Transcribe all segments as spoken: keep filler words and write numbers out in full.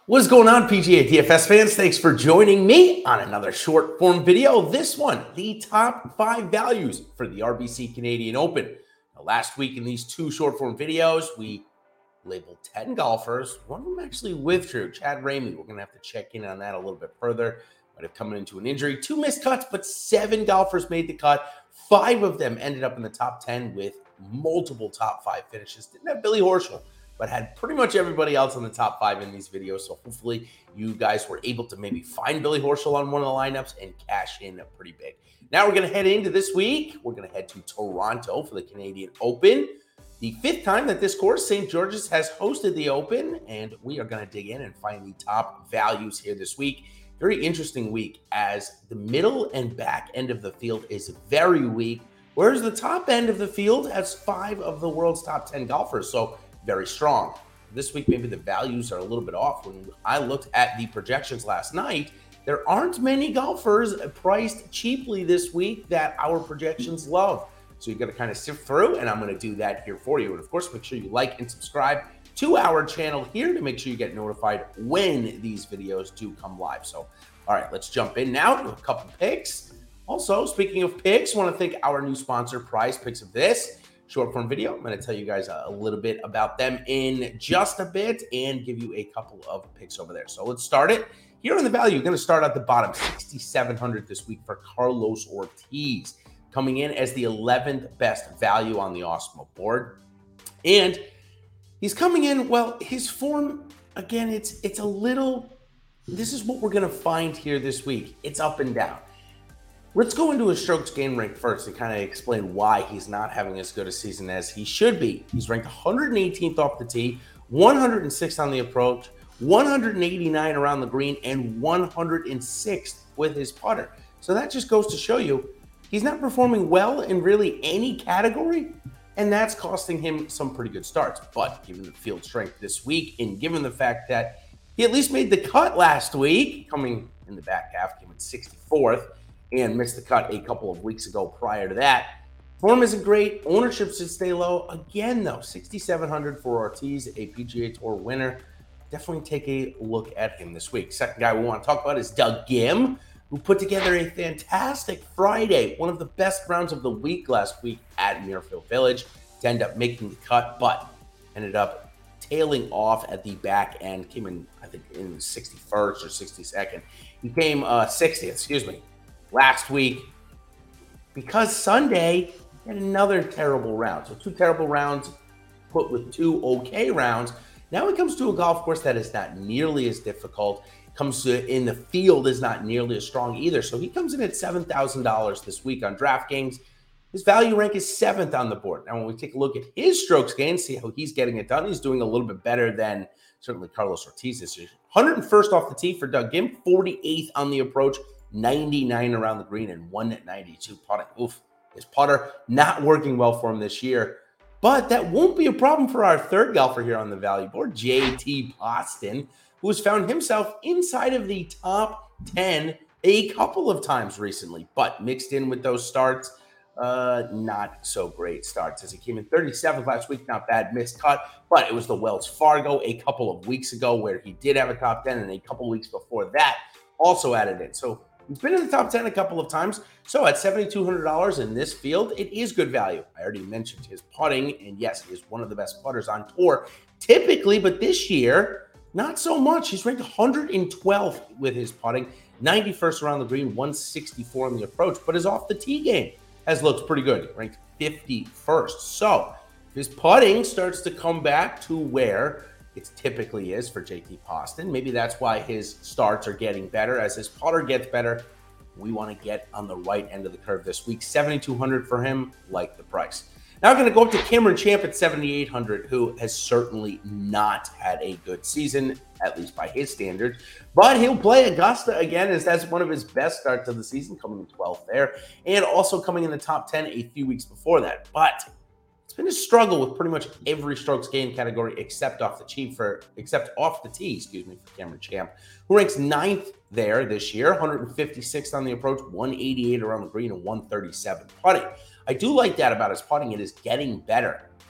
What's going on, P G A D F S fans? Thanks for joining me on another short form video. This one, the top five values for the R B C Canadian Open. Now, last week in these two short form videos, we labeled ten golfers. One of them actually withdrew, Chad Ramey. We're going to have to check in on that a little bit further. Might have come into an injury. Two missed cuts, but seven golfers made the cut. Five of them ended up in the top ten with multiple top five finishes. Didn't have Billy Horschel, but had pretty much everybody else in the top five in these videos. So hopefully you guys were able to maybe find Billy Horschel on one of the lineups and cash in pretty big. Now we're going to head into this week. We're going to head to Toronto for the Canadian Open. The fifth time that this course, Saint George's, has hosted the Open, and we are going to dig in and find the top values here this week. Very interesting week as the middle and back end of the field is very weak, whereas the top end of the field has five of the world's top ten golfers. So very strong. This week, maybe the values are a little bit off. When I looked at the projections last night, there aren't many golfers priced cheaply this week that our projections love. So you've got to kind of sift through, and I'm going to do that here for you. And of course, make sure you like and subscribe to our channel here to make sure you get notified when these videos do come live. So, all right, let's jump in now to a couple picks. Also, speaking of picks, I want to thank our new sponsor, Prize Picks of this short form video. I'm going to tell you guys a little bit about them in just a bit and give you a couple of picks over there. So let's start it. Here on the value, you're going to start at the bottom, sixty-seven hundred this week for Carlos Ortiz, coming in as the eleventh best value on the Osmo board. And he's coming in, well, his form, again, it's it's a little, this is what we're going to find here this week. It's up and down. Let's go into his strokes gained rank first and kind of explain why he's not having as good a season as he should be. He's ranked one hundred eighteenth off the tee, one hundred sixth on the approach, one hundred eighty-nine around the green, and one hundred sixth with his putter. So that just goes to show you he's not performing well in really any category, and that's costing him some pretty good starts. But given the field strength this week, and given the fact that he at least made the cut last week, coming in the back half, came in sixty-fourth, and missed the cut a couple of weeks ago prior to that. Form isn't great. Ownership should stay low. Again, though, sixty-seven hundred for Ortiz, a P G A Tour winner. Definitely take a look at him this week. Second guy we want to talk about is Doug Ghim, who put together a fantastic Friday, one of the best rounds of the week last week at Muirfield Village, to end up making the cut, but ended up tailing off at the back end. Came in, I think, in the sixty-first or sixty-second. He came uh, sixtieth, excuse me, last week, because Sunday had another terrible round. So two terrible rounds put with two okay rounds. Now it comes to a golf course that is not nearly as difficult. Comes to in the field is not nearly as strong either. So he comes in at seven thousand dollars this week on DraftKings. His value rank is seventh on the board. Now, when we take a look at his strokes gained, see how he's getting it done, he's doing a little bit better than certainly Carlos Ortiz this year. one hundred first off the tee for Doug Ghim, forty-eighth on the approach, ninety-nine around the green, and one ninety-two putting. Oof, his putter not working well for him this year. But that won't be a problem for our third golfer here on the value board, J T Boston, who has found himself inside of the top ten a couple of times recently, but mixed in with those starts, uh, not so great starts, as he came in thirty-seventh last week, not bad, missed cut, but it was the Wells Fargo a couple of weeks ago where he did have a top ten, and a couple of weeks before that also added in. So he's been in the top ten a couple of times. So at seven thousand two hundred dollars in this field, it is good value. I already mentioned his putting, and yes, he is one of the best putters on tour typically, but this year, not so much. He's ranked one hundred twelfth with his putting, ninety-first around the green, one sixty-four on the approach, but his off the tee game has looked pretty good, ranked fifty-first. So if his putting starts to come back to where it typically is for J T Boston, maybe that's why his starts are getting better. As his putter gets better, we want to get on the right end of the curve this week. seven thousand two hundred for him, like the price. Now we're going to go up to Cameron Champ at seven thousand eight hundred, who has certainly not had a good season, at least by his standards. But he'll play Augusta again, as that's one of his best starts of the season, coming in twelfth there, and also coming in the top ten a few weeks before that. But it's been a struggle with pretty much every strokes gained category except off the tee for except off the tee, excuse me, for Cameron Champ, who ranks ninth there this year, one hundred fifty-sixth on the approach, one eighty-eight around the green, and one thirty-seven putting. I do like that about his putting. It is getting better.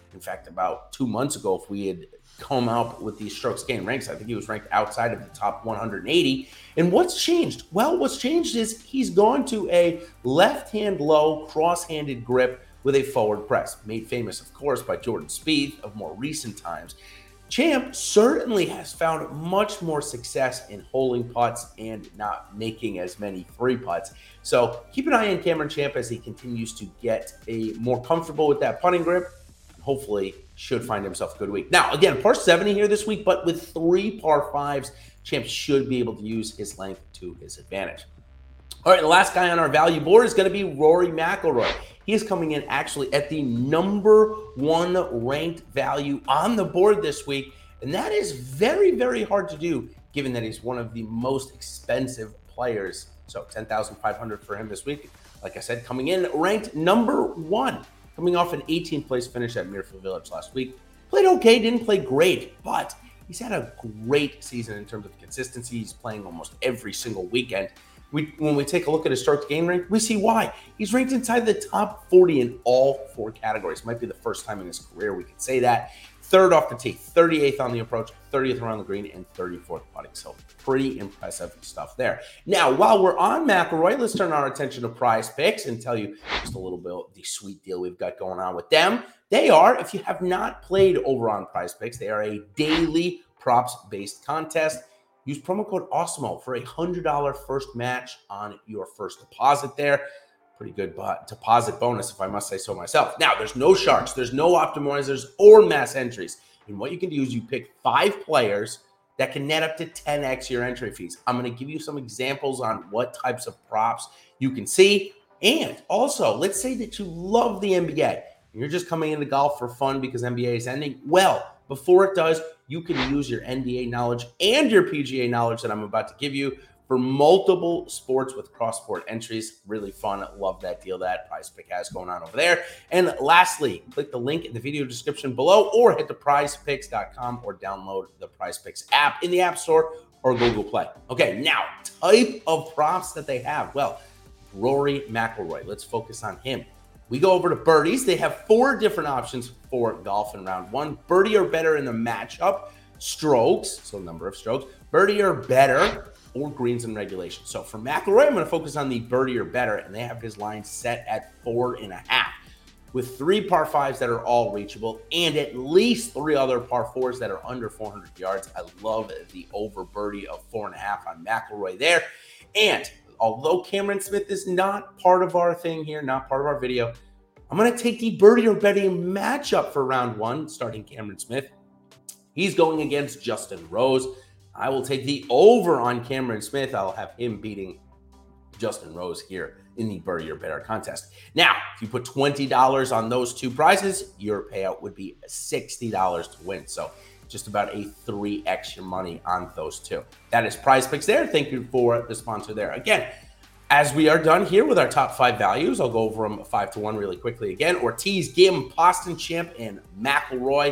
In fact, about two months ago, if we had come out with these strokes gained ranks, I think he was ranked outside of the top one hundred eighty. And what's changed? Well, what's changed is he's gone to a left-hand low, cross-handed grip with a forward press, made famous, of course, by Jordan Spieth of more recent times. Champ certainly has found much more success in holding putts and not making as many three putts. So keep an eye on Cameron Champ as he continues to get a more comfortable with that putting grip. Hopefully should find himself a good week. Now, again, par seventy here this week, but with three par fives, Champ should be able to use his length to his advantage. All right, the last guy on our value board is going to be Rory McIlroy. He is coming in actually at the number one ranked value on the board this week, and that is very, very hard to do given that he's one of the most expensive players. So ten thousand five hundred dollars for him this week. Like I said, coming in ranked number one, coming off an eighteenth place finish at Muirfield Village last week. Played okay, didn't play great, but he's had a great season in terms of consistency. He's playing almost every single weekend. We, when we take a look at his strokes gained rank, we see why. He's ranked inside the top forty in all four categories. Might be the first time in his career we can say that. Third off the tee, thirty-eighth on the approach, thirtieth around the green, and thirty-fourth putting. So pretty impressive stuff there. Now, while we're on McIlroy, let's turn our attention to Prize Picks and tell you just a little bit of the sweet deal we've got going on with them. They are, if you have not played over on Prize Picks, they are a daily props-based contest. Use promo code AWESEMO for a one hundred dollar first match on your first deposit there. Pretty good deposit bonus, if I must say so myself. Now, there's no sharks, there's no optimizers or mass entries. And what you can do is you pick five players that can net up to ten X your entry fees. I'm going to give you some examples on what types of props you can see. And also, let's say that you love the N B A and you're just coming into golf for fun because N B A is ending. Well, before it does, you can use your N B A knowledge and your P G A knowledge that I'm about to give you for multiple sports with cross-sport entries. Really fun. Love that deal that Prize Pick has going on over there. And lastly, click the link in the video description below or hit the prize picks dot com or download the Prize Picks app in the App Store or Google Play. Okay, now, type of props that they have. Well, Rory McIlroy. Let's focus on him. We go over to birdies. They have four different options for golf in round one. Birdie or better in the matchup. Strokes, so number of strokes. Birdie or better, or greens in regulation. So for McIlroy, I'm going to focus on the birdie or better, and they have his line set at four and a half, with three par fives that are all reachable, and at least three other par fours that are under four hundred yards. I love the over birdie of four and a half on McIlroy there. And although Cameron Smith is not part of our thing here, not part of our video, I'm going to take the birdie or betting matchup for round one, starting Cameron Smith. He's going against Justin Rose. I will take the over on Cameron Smith. I'll have him beating Justin Rose here in the birdie or better contest. Now, if you put twenty dollars on those two prizes, your payout would be sixty dollars to win. So just about a three X your money on those two. That is Prize Picks there. Thank you for the sponsor there. Again, as we are done here with our top five values, I'll go over them five to one really quickly again. Ortiz, Gim, Poston, Champ, and McIlroy.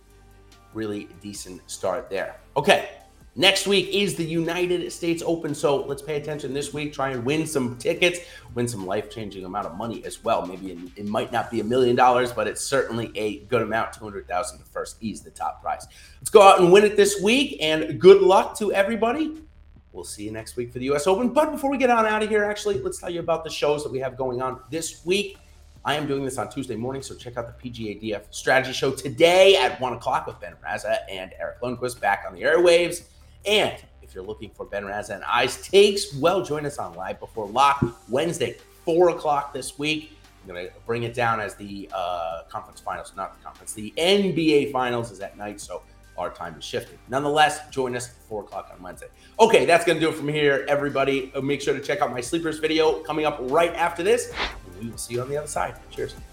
Really decent start there. Okay, next week is the United States Open, so let's pay attention this week. Try and win some tickets, win some life-changing amount of money as well. Maybe it, it might not be a million dollars, but it's certainly a good amount. two hundred thousand dollars to first ease the top prize. Let's go out and win it this week, and good luck to everybody. We'll see you next week for the U S Open. But before we get on out of here, actually, let's tell you about the shows that we have going on this week. I am doing this on Tuesday morning, so check out the P G A D F Strategy Show today at one o'clock with Ben Raza and Eric Lundquist back on the airwaves. And if you're looking for Ben Raza and I's takes, well, join us on Live Before Lock Wednesday, four o'clock this week. I'm going to bring it down as the uh, conference finals, not the conference. The N B A finals is at night, so our time is shifted. Nonetheless, join us at four o'clock on Wednesday. Okay, that's going to do it from here, everybody. Make sure to check out my sleepers video coming up right after this. We will see you on the other side. Cheers.